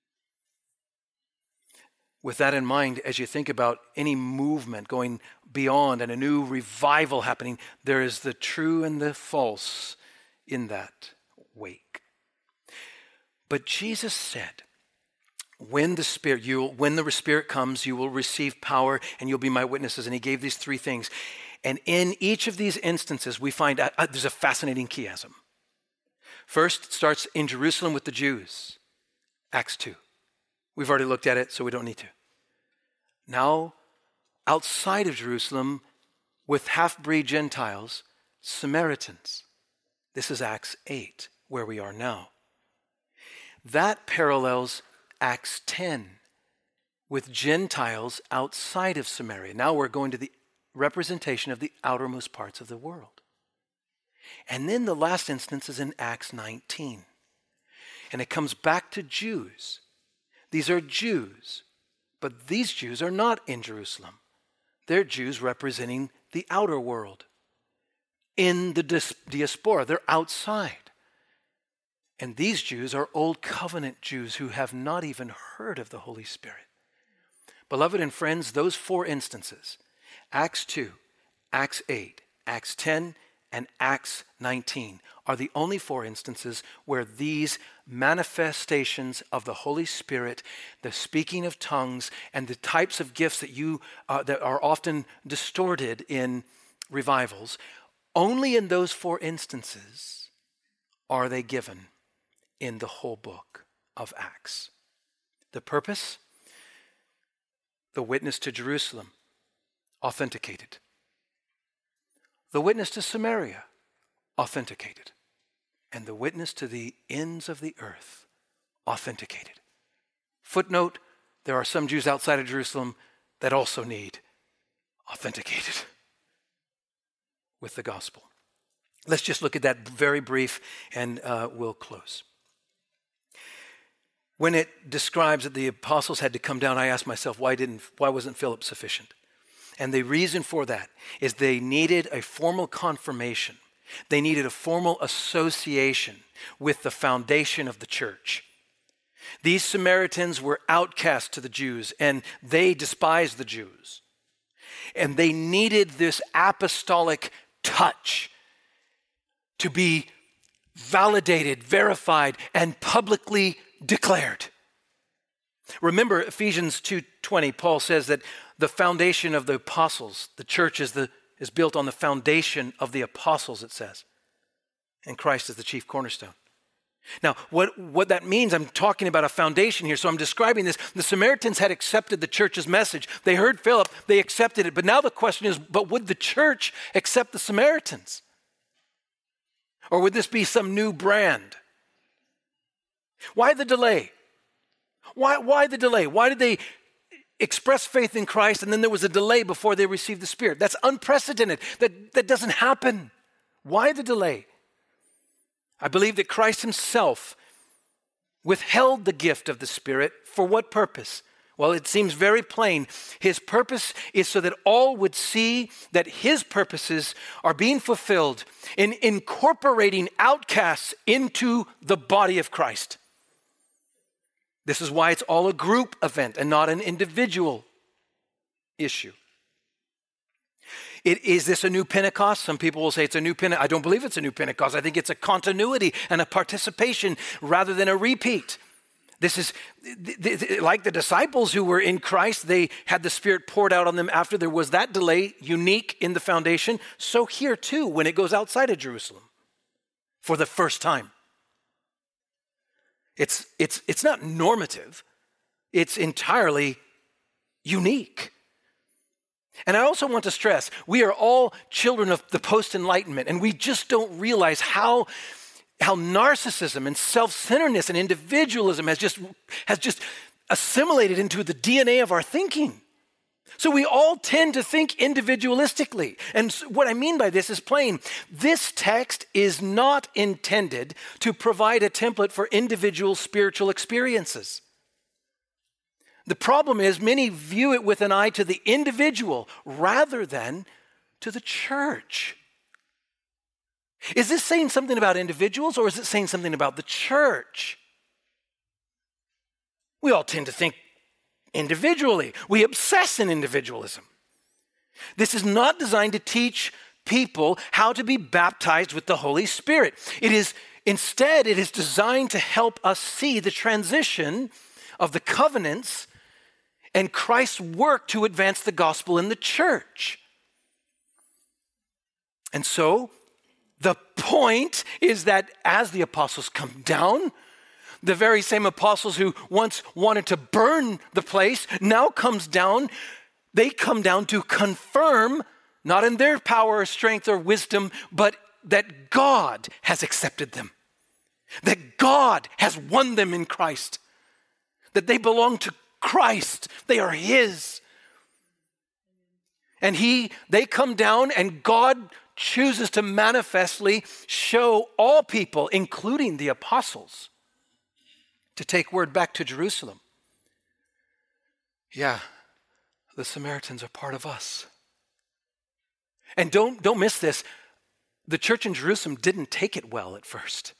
With that in mind, as you think about any movement going beyond and a new revival happening, there is the true and the false in that wake. But Jesus said, when the Spirit, you, when the Spirit comes, you will receive power and you'll be my witnesses. And he gave these three things. And in each of these instances, we find uh, there's a fascinating chiasm. First, it starts in Jerusalem with the Jews, Acts two. We've already looked at it, so we don't need to. Now, outside of Jerusalem, with half-breed Gentiles, Samaritans. This is Acts eight, where we are now. That parallels Acts ten, with Gentiles outside of Samaria. Now we're going to the representation of the outermost parts of the world. And then the last instance is in Acts nineteen. And it comes back to Jews. These are Jews, but these Jews are not in Jerusalem. They're Jews representing the outer world. In the diaspora, they're outside. And these Jews are Old Covenant Jews who have not even heard of the Holy Spirit. Beloved and friends, those four instances, Acts two, Acts eight, Acts ten, and Acts nineteen are the only four instances where these manifestations of the Holy Spirit, the speaking of tongues, and the types of gifts that you uh, that are often distorted in revivals, only in those four instances are they given in the whole book of Acts. The purpose? The witness to Jerusalem, authenticated. The witness to Samaria, authenticated. And the witness to the ends of the earth, authenticated. Footnote, there are some Jews outside of Jerusalem that also need authenticated with the gospel. Let's just look at that very brief and uh, we'll close. When it describes that the apostles had to come down, I asked myself, why didn't, why wasn't Philip sufficient? And the reason for that is they needed a formal confirmation. They needed a formal association with the foundation of the church. These Samaritans were outcasts to the Jews, and they despised the Jews. And they needed this apostolic touch to be validated, verified, and publicly declared. Remember Ephesians two twenty, Paul says that the foundation of the apostles, the church is, the, is built on the foundation of the apostles, it says. And Christ is the chief cornerstone. Now, what, what that means, I'm talking about a foundation here, so I'm describing this. The Samaritans had accepted the church's message. They heard Philip, they accepted it. But now the question is, but would the church accept the Samaritans? Or would this be some new brand? Why the delay? Why, why the delay? Why did they express faith in Christ and then there was a delay before they received the Spirit? That's unprecedented. That, that doesn't happen. Why the delay? I believe that Christ himself withheld the gift of the Spirit. For what purpose? Well, it seems very plain. His purpose is so that all would see that his purposes are being fulfilled in incorporating outcasts into the body of Christ. This is why it's all a group event and not an individual issue. It, is this a new Pentecost? Some people will say it's a new Pentecost. I don't believe it's a new Pentecost. I think it's a continuity and a participation rather than a repeat. This is th- th- like the disciples who were in Christ. They had the Spirit poured out on them after there was that delay, unique in the foundation. So here too, when it goes outside of Jerusalem for the first time. It's, it's, it's not normative. It's entirely unique. And I also want to stress, we are all children of the post-enlightenment, and we just don't realize how, how narcissism and self-centeredness and individualism has just, has just assimilated into the D N A of our thinking. So we all tend to think individualistically. And what I mean by this is plain. This text is not intended to provide a template for individual spiritual experiences. The problem is many view it with an eye to the individual rather than to the church. Is this saying something about individuals or is it saying something about the church? We all tend to think individually. We obsess in individualism. This is not designed to teach people how to be baptized with the Holy Spirit. It is instead, it is designed to help us see the transition of the covenants and Christ's work to advance the gospel in the church. And so, the point is that as the apostles come down, the very same apostles who once wanted to burn the place now comes down. They come down to confirm, not in their power or strength or wisdom, but that God has accepted them. That God has won them in Christ. That they belong to Christ. They are his. And he, they come down and God chooses to manifestly show all people, including the apostles, to take word back to Jerusalem. Yeah, the Samaritans are part of us. And don't, don't miss this. The church in Jerusalem didn't take it well at first.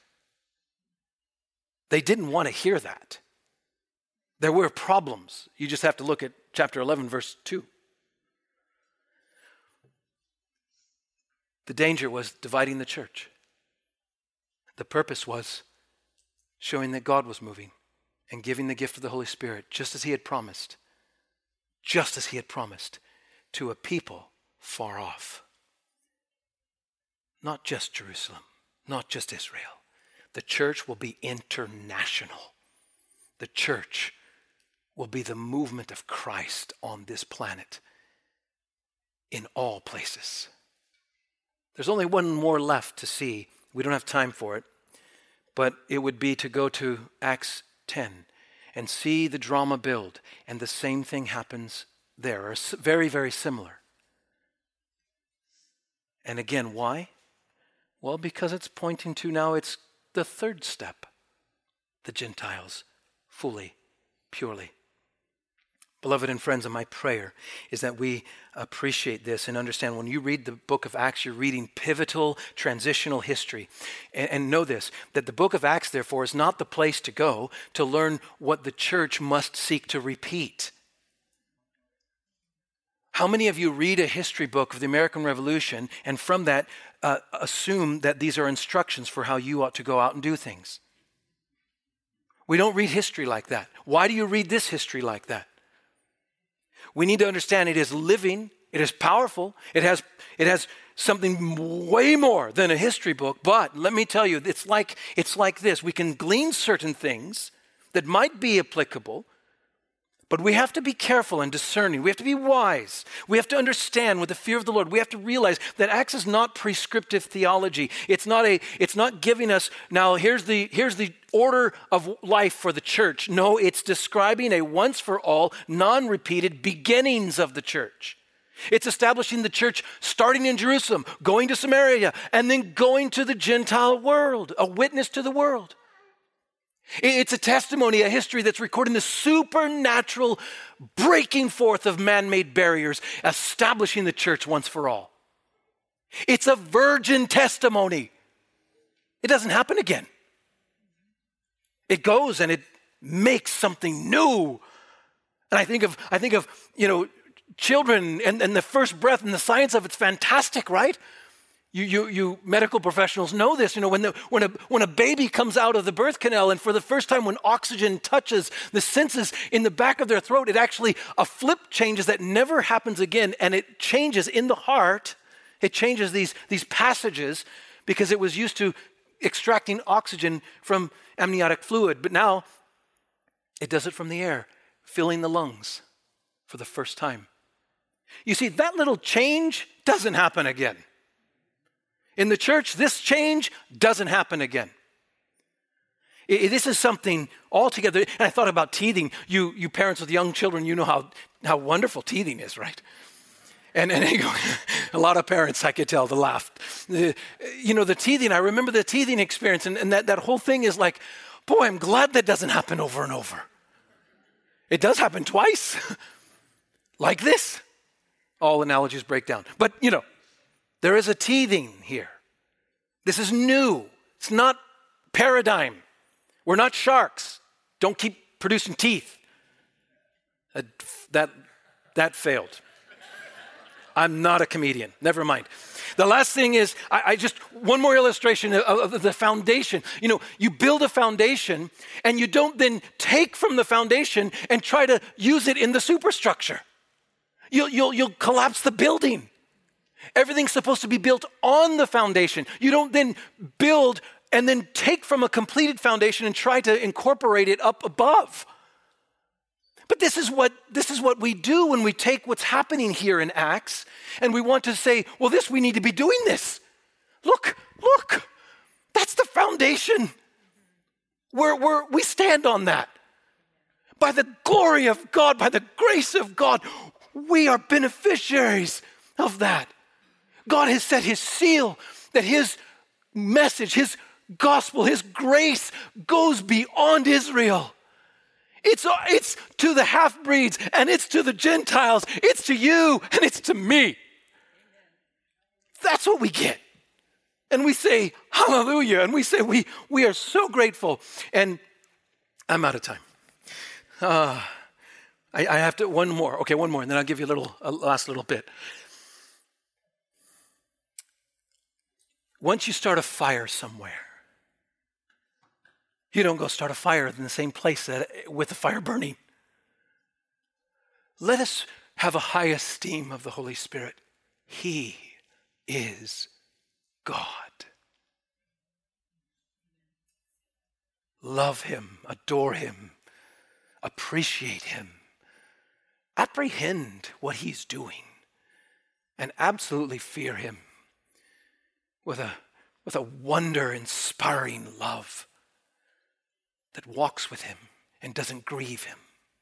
They didn't want to hear that. There were problems. You just have to look at chapter eleven, verse two. The danger was dividing the church. The purpose was showing that God was moving and giving the gift of the Holy Spirit just as he had promised, just as he had promised to a people far off. Not just Jerusalem, not just Israel. The church will be international. The church will be the movement of Christ on this planet in all places. There's only one more left to see. We don't have time for it, but it would be to go to Acts ten and see the drama build, and the same thing happens there, or very, very similar. And again, why? Well, because it's pointing to now it's the third step. The Gentiles, fully, purely. Beloved and friends, and my prayer is that we appreciate this and understand when you read the book of Acts, you're reading pivotal, transitional history. And, and know this, that the book of Acts, therefore, is not the place to go to learn what the church must seek to repeat. How many of you read a history book of the American Revolution and from that uh, assume that these are instructions for how you ought to go out and do things? We don't read history like that. Why do you read this history like that? We need to understand it is living, it is powerful, it has, it has something way more than a history book, but let me tell you, it's like, it's like this. We can glean certain things that might be applicable, but we have to be careful and discerning. We have to be wise. We have to understand with the fear of the Lord. We have to realize that Acts is not prescriptive theology. It's not a, it's not giving us, now here's the, here's the order of life for the church. No, it's describing a once for all, non-repeated beginnings of the church. It's establishing the church starting in Jerusalem, going to Samaria, and then going to the Gentile world, a witness to the world. It's a testimony, a history that's recording the supernatural breaking forth of man-made barriers, establishing the church once for all. It's a virgin testimony. It doesn't happen again. It goes and it makes something new. And I think of, I think of, you know, children and, and the first breath and the science of it's fantastic, right? You, you, you medical professionals know this. You know, when, the, when, a, when a baby comes out of the birth canal and for the first time when oxygen touches the senses in the back of their throat, it actually, a flip changes that never happens again, and it changes in the heart. It changes these, these passages because it was used to extracting oxygen from amniotic fluid. But now it does it from the air, filling the lungs for the first time. You see, that little change doesn't happen again. In the church, this change doesn't happen again. It, it, this is something altogether, and I thought about teething. You you parents with young children, you know how, how wonderful teething is, right? And, and you go, a lot of parents, I could tell, to laugh. Uh, you know, the teething, I remember the teething experience, and, and that, that whole thing is like, boy, I'm glad that doesn't happen over and over. It does happen twice, like this. All analogies break down. But, you know, there is a teething here. This is new. It's not paradigm. We're not sharks. Don't keep producing teeth. Uh, that, that failed. I'm not a comedian. Never mind. The last thing is, I, I just, one more illustration of, of the foundation. You know, you build a foundation and you don't then take from the foundation and try to use it in the superstructure. You'll, you'll, you'll collapse the building. Everything's supposed to be built on the foundation. You don't then build and then take from a completed foundation and try to incorporate it up above. But this is what this is what we do when we take what's happening here in Acts and we want to say, well, this, we need to be doing this. Look, look, that's the foundation. We're, we're, we stand on that. By the glory of God, by the grace of God, we are beneficiaries of that. God has set his seal that his message, his gospel, his grace goes beyond Israel. It's, it's to the half-breeds and it's to the Gentiles. It's to you and it's to me. That's what we get. And we say, hallelujah. And we say, we, we are so grateful. And I'm out of time. Uh, I, I have to, one more. Okay, one more. And then I'll give you a little, a last little bit. Once you start a fire somewhere, you don't go start a fire in the same place that, with the fire burning. Let us have a high esteem of the Holy Spirit. He is God. Love him, adore him, appreciate him, apprehend what he's doing, and absolutely fear him with a, with a wonder-inspiring love that walks with him and doesn't grieve him.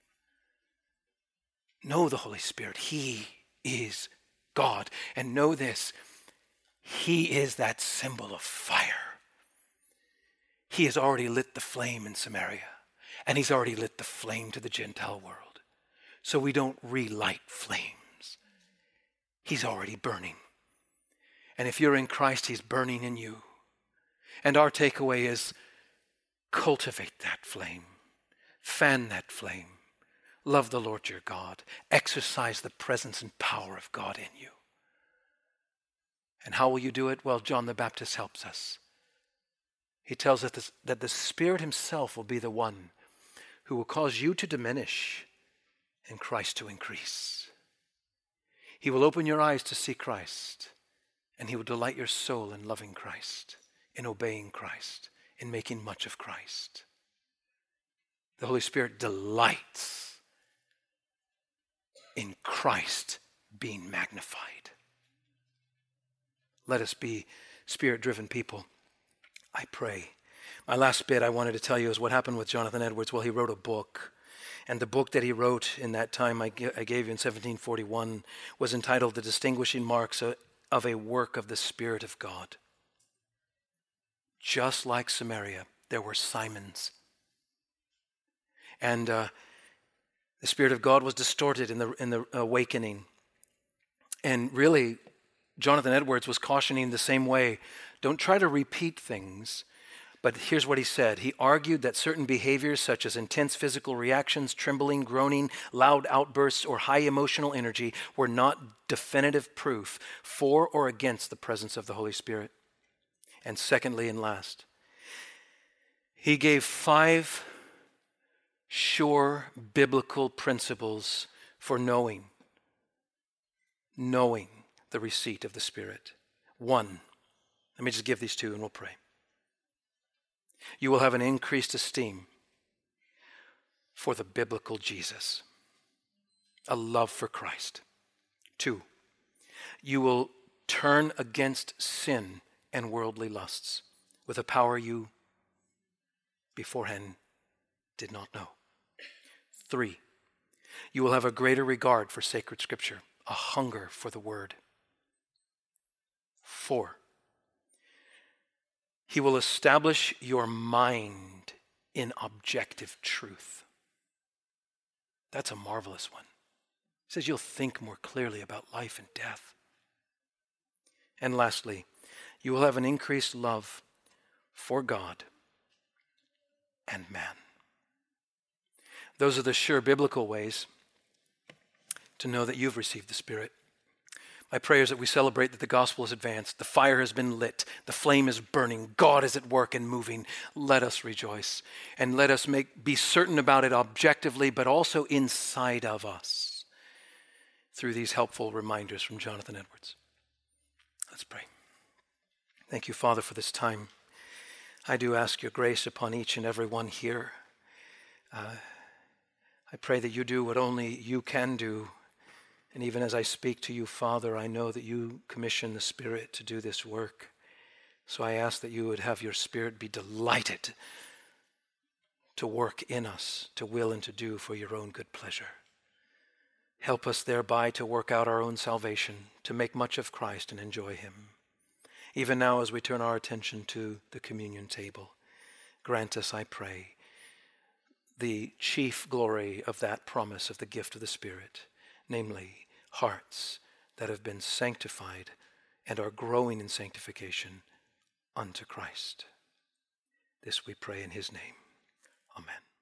Know the Holy Spirit. He is God. And know this, he is that symbol of fire. He has already lit the flame in Samaria, and he's already lit the flame to the Gentile world. So we don't relight flames. He's already burning. And if you're in Christ, he's burning in you. And our takeaway is cultivate that flame. Fan that flame. Love the Lord your God. Exercise the presence and power of God in you. And how will you do it? Well, John the Baptist helps us. He tells us that the Spirit himself will be the one who will cause you to diminish and Christ to increase. He will open your eyes to see Christ, and he will delight your soul in loving Christ, in obeying Christ, in making much of Christ. The Holy Spirit delights in Christ being magnified. Let us be Spirit-driven people, I pray. My last bit I wanted to tell you is what happened with Jonathan Edwards. Well, he wrote a book. And the book that he wrote in that time I gave you in seventeen forty-one was entitled The Distinguishing Marks of a Work of the Spirit of God. Just like Samaria, there were Simons. And uh, the Spirit of God was distorted in the, in the awakening. And really, Jonathan Edwards was cautioning the same way. Don't try to repeat things. But here's what he said. He argued that certain behaviors such as intense physical reactions, trembling, groaning, loud outbursts, or high emotional energy were not definitive proof for or against the presence of the Holy Spirit. And secondly and last, he gave five sure biblical principles for knowing, knowing the receipt of the Spirit. One, let me just give these two and we'll pray. You will have an increased esteem for the biblical Jesus, a love for Christ. Two, you will turn against sin and worldly lusts with a power you beforehand did not know. Three, you will have a greater regard for sacred scripture, a hunger for the word. Four, he will establish your mind in objective truth. That's a marvelous one. He says you'll think more clearly about life and death. And lastly, you will have an increased love for God and man. Those are the sure biblical ways to know that you've received the Spirit. My prayer is that we celebrate that the gospel is advanced, the fire has been lit, the flame is burning, God is at work and moving. Let us rejoice and let us make be certain about it objectively, but also inside of us through these helpful reminders from Jonathan Edwards. Let's pray. Thank you, Father, for this time. I do ask your grace upon each and every one here. Uh, I pray that you do what only you can do. And even as I speak to you, Father, I know that you commission the Spirit to do this work. So I ask that you would have your Spirit be delighted to work in us, to will and to do for your own good pleasure. Help us thereby to work out our own salvation, to make much of Christ and enjoy him. Even now as we turn our attention to the communion table, grant us, I pray, the chief glory of that promise of the gift of the Spirit, namely, hearts that have been sanctified and are growing in sanctification unto Christ. This we pray in his name. Amen.